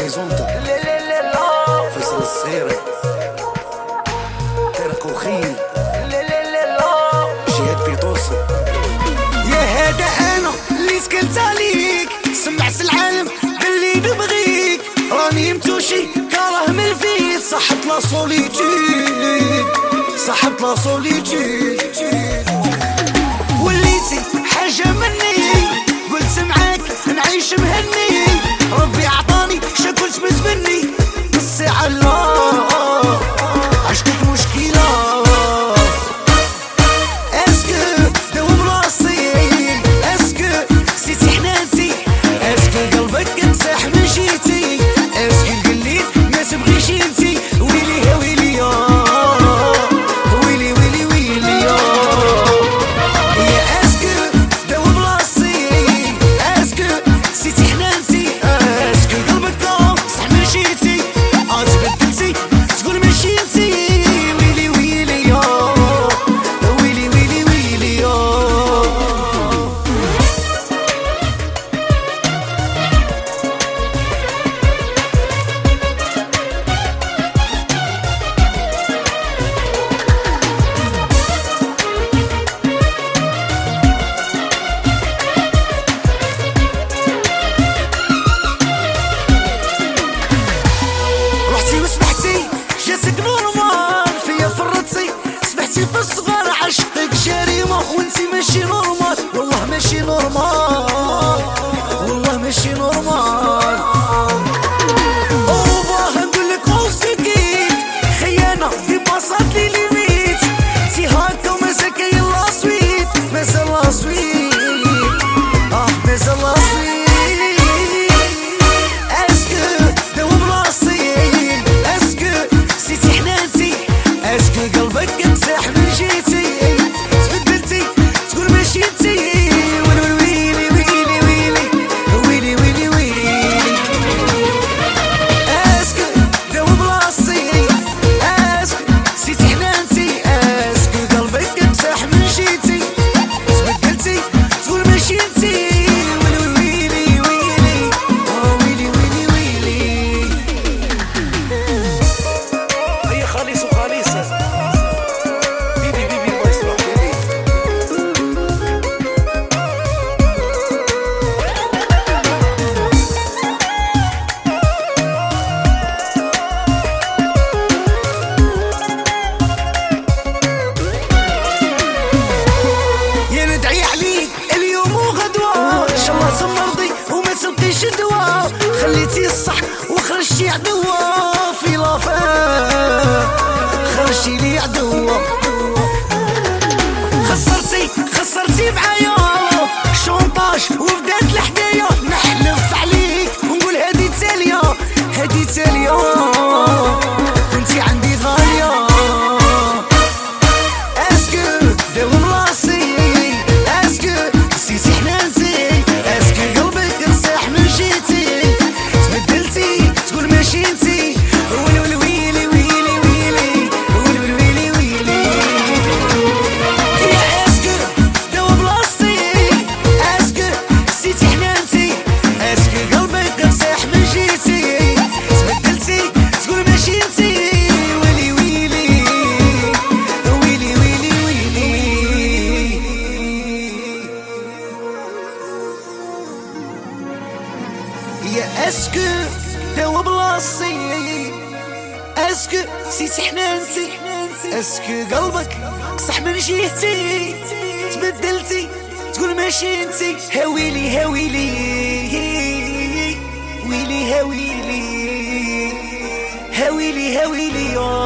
هوريزونتال فيصل الصغيري طارق وخيل جهاد بيطوسي. يا هذا انا اللي سكنت عليك، سمعت العالم باللي نبغيك، راني متوشي كاره من الفيت، صاحبت لا سوليتود صاحبت لا سوليتود، وليتي حاجة مني، قلت معاك نعيش مهني، ربي عطاني شكلت متبني، قصي على الله عشقك مشكلة، اسكو دوم راسي، اسكو نسيتي حنانتي، اسكو قلبك انساح من جيتي، اسكو قليت ما تبغيش انتي، ويلي يا ويلي يا ويلي ويلي ويلي يا اسكو دوم راسي، اسكو نسيتي حنانتي، اسكو قلبك انساح من جيتي، تبدلتي تقول ماشي انتي، ويلي ويلي يا ويلي ويلي ويلي يا. رحتي وسمحتي جاتك نورمال، فيا فرطتي سمحتي في الصغار، عشقك جريمة وانتي ماشي نورمال، والله ماشي نورمال والله ماشي نورمال، اوفا نقولك اوسكيت خيانة ديما صارتلي ليميت، تي هاكا ومازال كاين لا سويت، مازال لا سويت مازال لا سويت، اسكو دوم راسي، اسكو نسيتي حنانتي، اسكو قلبك انساح من جيتي، تبدلتي تقول ماشي انتي، ويلي ويلي ويلي ويلي ويلي ويلي، اسكو دوم راسي، اسكو نسيتي حنانتي، اسكو قلبك انساح من جيتي، تبدلتي تقول ماشي انتي، ويلي ويلي ويلي ويلي ويلي. هي خالص وخالصة بيبي بيبي الله يسمح بيبي. يا ندعي عليك اليوم وغدوة، ان شاء الله تمرضي وما تلقيش دواء، خليتي الصح وخرجتي عدوة في لافا، خرجتي لي عدوة، خسرتي معايا شونطاج وبدات الحكاية، نحلف عليك ونقول هادي تالية هادي تالية، كنتي عندي غالية، اسكو دوم راسي، اسكو نسيتي حنانتي، اسكو قلبك انساح من جيتي، تبدلتي تقول ماشي انتي، ويلي ويلي ويلي ويلي ويلي ويلي ويلي يا اسكو دوم راسي، اسكو نسيتي حنانتي، اسكو قلبك انساح من جيتي، تبدلتي تقول ماشي انتي، ويلي ويلي ويلي ويلي ويلي يا اسكو دوا بلاصي، اسكو نسيتي حنانتي، اسكو قلبك صح من جيتي، تبدلتي تقول ماشي انتي، هاويلي هاويلي ويلي هاويلي هاويلي هاويلي